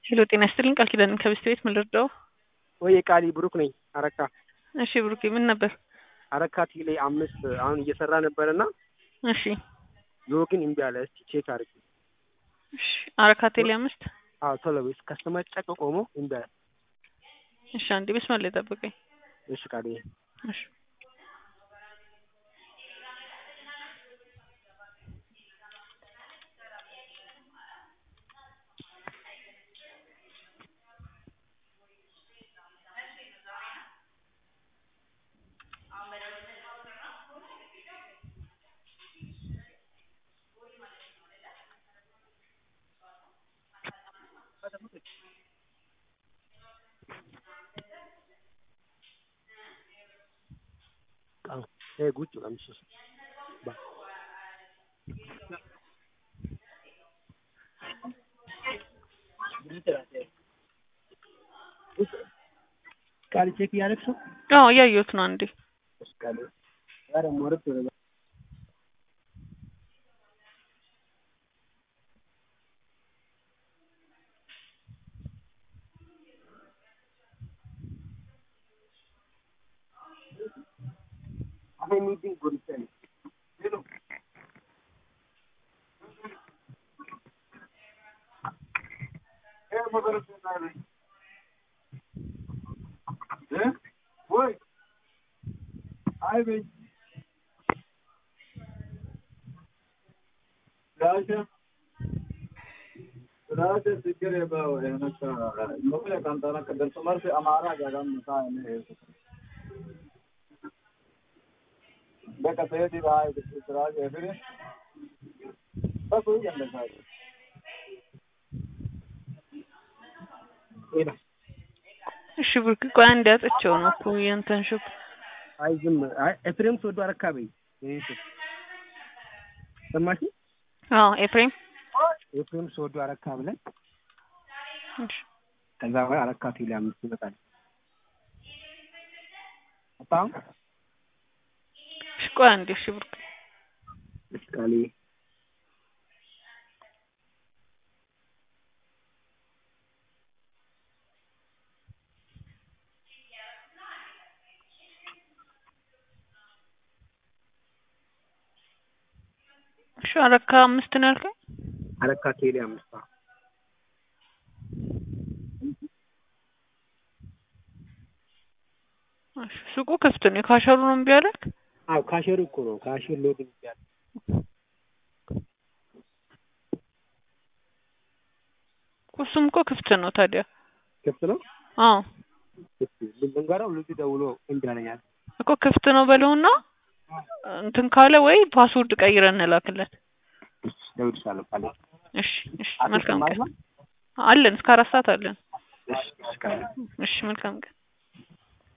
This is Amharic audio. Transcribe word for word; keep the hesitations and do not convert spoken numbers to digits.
ሄሎ ጤና ይስጥልኝ ቃል ኪዳን ከብስት ቤት ምን ልርዳው? ወይ ቃሊ ብሩክ ነኝ አረካ። እሺ ብሩክ ምን ነበር? አረካ ቲቪ ላይ አምስት አሁን እየሰራ ነበርና እሺ ሎጊን እምቢ አለ። እስቲ ቼክ አድርጊ። እሺ አረካ ቴሌ አምስት አዎ ቶሎ በስ ከስተመር ጨቅ ቆሞ እምቢ አለ። እሺ አንዴ መስመር ላይ ጠብቀኝ። እሺ ቃሊ እሺ Eh guccio la miss. Ba. ቃል ቼክ ያደረግሽ? አዎ ያየሁት ነው አንዴ። ቃል ዛሬ ሞርት ነው። አሁን ሚቲንግ ጉርሰን ሄሎ ኤ ሞገረስ ነው እ ወይ አይ በይ ዳሽ ዳሽ ሲገረ ባው እነካ ሞክለ ካንታና ከደር ተማር से हमारा जगह मसा है በቃ ሰይድ ባይ ድራጅ እፍሬ በቁ እንደዛው ኤና እሺ ብሩክ ቆይ አንዴ አጥቼው ነው እኮ ያንተን ሹፕ አይ ዝም አይ ኤፍሬም ተወዶ አረካበይ እሺ ሰማሽ? አዎ ኤፍሬም ኤፍሬም ተወዶ አረካ ብለን እሺ ከዛ በኋላ አረካ ቲሊ አምስት ይመጣል አጣም እሺ ቆይ አንዴ እሺ ብሩክ እስካሊ እሺ አረካ አምስት ነው ያልከኝ? አረካ ቴሌ አምስት እሺ ሱቁ ክፍት ነው ካሸሩ ነው እምቢ አለክ? አዎ ካሸሩ እኮ ነው ካሸሩ ሎድ እምቢ አለ። እሱም እኮ ክፍት ነው ታዲያ ክፍት ነው? አዎ ልንገራው ልጅ ደውሎ እምቢ አለኛል እኮ ክፍት ነው በለውና እንትን ካለ ወይ ፓስወርድ ቀይረን እንላክለት። ደውልሻለሁ ካለ እሺ እሺ መልካም ቀን አለን እስከ አራት ሰዓት አለን። እሺ እሺ መልካም ቀን